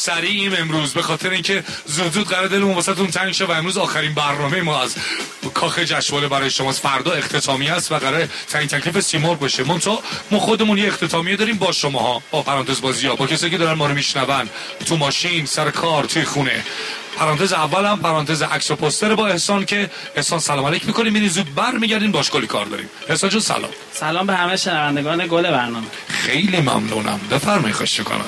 سریعیم امروز به خاطر اینکه زود قرار دلمون واسهتون تنگ شه و امروز آخرین برنامه ما از کاخ جشنواره برای شماست. فردا اختتامیه است و قرار تعیین تکلیف سیمرغ بشه. ما خودمون یه اختتامیه داریم با شماها، با پرانتز بازی‌ها، با کسایی که دارن ما رو میشنون تو ماشین، سر کار، توی خونه. پرانتز اول هم پرانتز عکس و پوستر با احسان که احسان سلام علیک می‌کنیم، میرین زود برمیگردین، باش کلی کار داریم. احسان جون سلام. سلام به همه شنوندگان گل برنامه. خیلی ممنونم. بفرمایید، خواهش می‌کنم.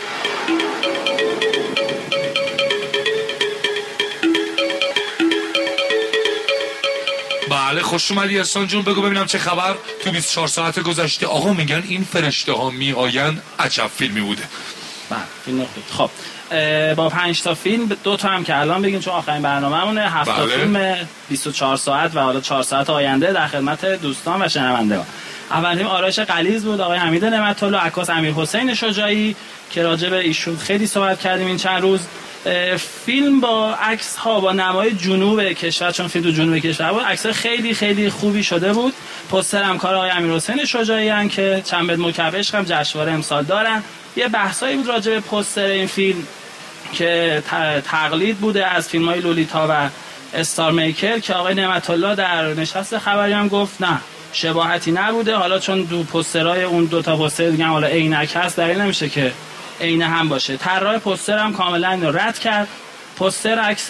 بله خوش اومدی احسان جون، بگو ببینم چه خبر تو 24 ساعت گذشته. آقا میگن این فرشته ها میآیند عجب فیلمی بوده. بله فیلم خوب. خب با 5 تا فیلم 2 تا هم که الان بگیم چون آخرین برنامه‌مونه، 7 تا فیلم 24 ساعت و حالا 4 ساعت آینده در خدمت دوستان و شنوندگان. اول فیلم آرایش غلیظ بود، آقای حمید نعمت‌الله، عکاس امیرحسین شجاعی که راجع به ایشون خیلی صحبت کردیم این چند روز. فیلم با عکس ها با نمای جنوب کشور، چون فیلم تو جنوب کشور بود، عکس خیلی خیلی خوبی شده بود. پوستر هم کار آقای امیرحسین شجاعی ان که چند بد مکبش هم جشنواره امسال دارن. یه بحثایی بود راجع به پوستر این فیلم که تقلید بوده از فیلم‌های لولیتا و استار میکر که آقای نعمت‌الله در نشست خبری هم گفت نه شباهتی نبوده. حالا چون دو پوسترهای اون 2 تا پوستر دیگه حالا عینک هست دلیل نمیشه که عین هم باشه. طراح پوستر هم کاملا اینو رد کرد. پوستر عکس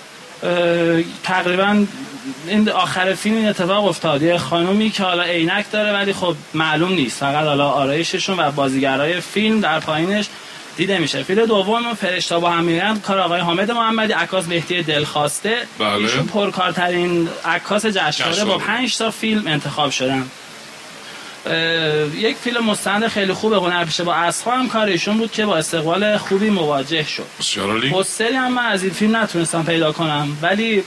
تقریبا این آخر فیلم این اتفاق افتاد، یه خانومی که حالا عینک داره ولی خب معلوم نیست، فقط حالا آرایششون و بازیگرای فیلم در پایینش دیده میشه. فیلم دوم فرشته با هم میرن، کار آقای حامد محمدی، عکاس مهدی دلخواسته. ایشون پرکارترین عکاس جشنواره با 5 تا فیلم انتخاب شدن. یک فیلم مستند خیلی خوب هنرپیشه با اسب‌ها هم کار ایشون بود که با استقبال خوبی مواجه شد. پوستری هم من از این فیلم نتونستم پیدا کنم ولی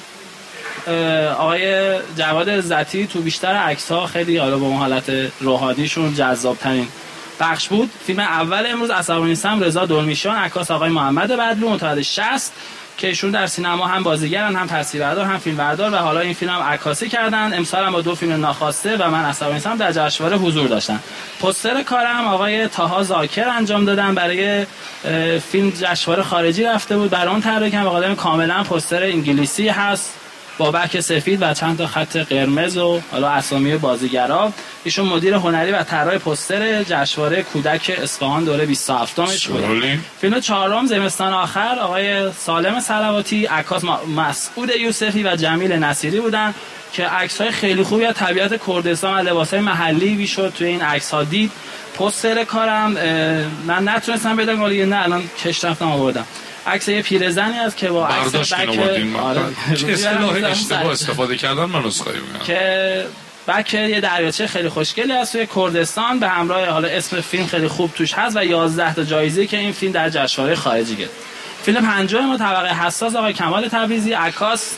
آقای جواد عزتی تو بیشتر عکس‌ها خیلی حالا با اون حالت روحانیشون جذاب‌ترین بخش بود. فیلم اول امروز عصبانیستم رضا دلمیشان، عکاس آقای محمد بدلو، متولد 60 که ایشون در سینما هم بازیگرن هم تصویربردار هم فیلمبردار و حالا این فیلم هم عکاسی کردن. امسال هم با 2 فیلم ناخواسته و من عصبانیستم در جشنواره حضور داشتن. پوستر کارم آقای طاها زاکر انجام دادن، برای فیلم جشنواره خارجی رفته بود، برای اون طراحی کردن. واقعا کاملا پوستر انگلیسی هست با بک سفید و چند تا خط قرمز و حالا اسامی بازیگرا. ایشون مدیر هنری و طراح پوستر جشنواره کودک اصفهان دوره 27مش بود. فیلم چهارم زمستان آخر آقای سالم صلواتی، عکاس مسعود یوسفی و جمیل نصیری بودن که عکس‌های خیلی خوبی از طبیعت کردستان و لباس‌های محلی میشد توی این عکس‌ها دید. پوستر کارم من نتونستم پیدا کنم ولی نه الان کش رفتم آوردم. عکس یه پیرزنی است که با عکس بک اصطلاح اشتباه استفاده کردن، من عذرخواهی می‌کنم، که بک یه دریاچه خیلی خوشگلی است توی کردستان به همراه حالا اسم فیلم خیلی خوب توش هست و 11 تا جایزه که این فیلم در جشنواره خارجی گرفت. فیلم پنجم ما طبقه حساس آقای کمال تبریزی، عکاس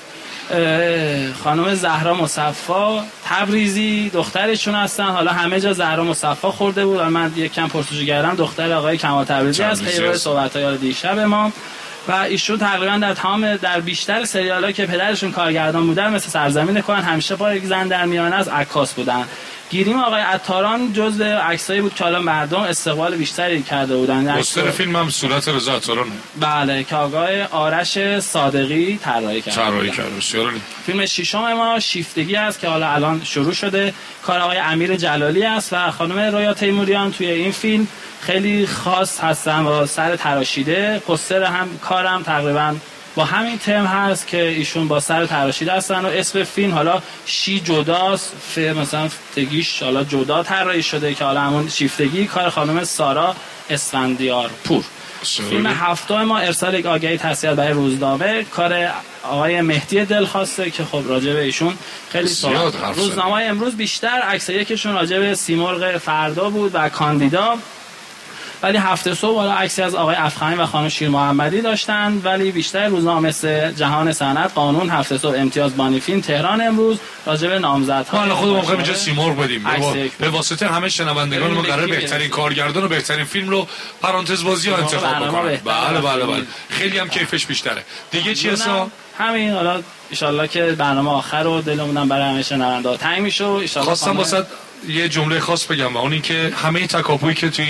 خانم زهرا مصفی تبریزی، دخترشون هستن. حالا همه جا زهرا مصفی خورده بود و من یک کم پرسجو کردم، دختر آقای کمال تبریزی است. خیلی روی صحبت‌های دیشب ما و ایشون تقریبا در بیشتر سریال‌ها که پدرشون کارگردان بودن مثل سرزمین کهن، همیشه با یک زن در میانه از عکاس بودن. گیریم آقای عطاران جزء عکسایی بود که حالا مردم استقبال بیشتری کرده بودن. پوستر فیلم هم صورت رضا عطاران، بله، که آقای آرش صادقی طراحی کرد. فیلم ششم ما شیفتگی است که حالا الان شروع شده، کار آقای امیر جلالی است و خانم رویا تیموریان توی این فیلم خیلی خاص هستن و سر تراشیده. پوستر هم کارم تقریبا با همین تم هست که ایشون با سر تراشیده هستن و اسم فیلم حالا شی جداست، مثلا تگیش حالا جدا طراحی شده که حالا همون شیفتگی کار خانم سارا اسفندیار پور. فیلم هفتم ما ارسال یک آگهی تسلیت برای روزنامه، کار آقای مهدی دلخواسته که خب راجع به ایشون خیلی صحبت. روزنامه امروز بیشتر عکس یکشون راجع به سیمرغ فردا بود و کاندیدا، ولی هفته صبح حالا عکسی از آقای افخمی و خانم شیر محمدی داشتن. ولی بیشتر روزنامه مثل جهان صنعت، قانون، هفته صبح، امتیاز، بانی فیلم، تهران امروز راجع به نامزدها. حالا خودمون می‌خوایم اینجا سیمرغ بدیم به واسطه همه شنوندگان ما قراره بهترین کارگردان و بهترین فیلم رو پرانتز بازی‌ها انتخاب بکنن. بله خیلی هم کیفش بیشتره. دیگه چی هست؟ همین حالا ان شاءالله که برنامه آخر رو دلمونم برای همه شنوندا تنگ میشه. ان شاءالله خواستم واسه یه جمله خاص بگم و اون این که همه تکاپویی که تو این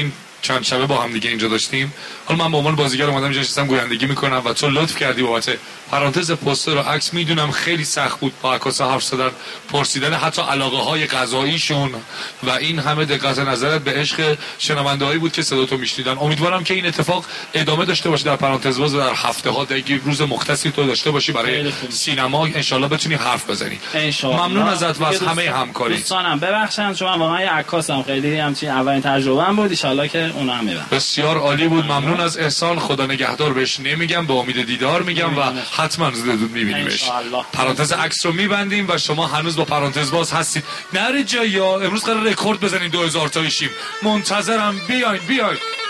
چند شبه با هم دیگه اینجا داشتیم. حالا من به عنوان بازیگر اومدم اینجا نشستم گویندگی میکنم و تو لطف کردی بابت پرانتز پوستر و عکس. میدونم خیلی سخت بود با عکاسا حرف زدن، پرسیدن حتی علاقه های غذاییشون و این همه دقت نظرت به عشق شنونده‌هایی بود که صدا تو میشنیدن. امیدوارم که این اتفاق ادامه داشته باشه در پرانتز باز و در هفته ها دیگه روز مختصی تو داشته باشی برای سینما، ان شاء الله بتونی حرف بزنی. ممنون ازت و از همه همکاری. دوستانم ببخشید چون من واقعا یه عکاسم، خیلی همچین اولین تجربه‌ام بود، ان شاء الله که اونا هم میبرن. بسیار عالی بود. ممنون از احسان. خدا نگهدار. بهش نمیگم، به امید دیدار میگم و حتما زود میبینیمش. پرانتز عکس رو میبندیم و شما هنوز با پرانتز باز هستید. نره جایا امروز قرار رکورد بزنیم 2000 تایشیم. منتظرم. بیاین.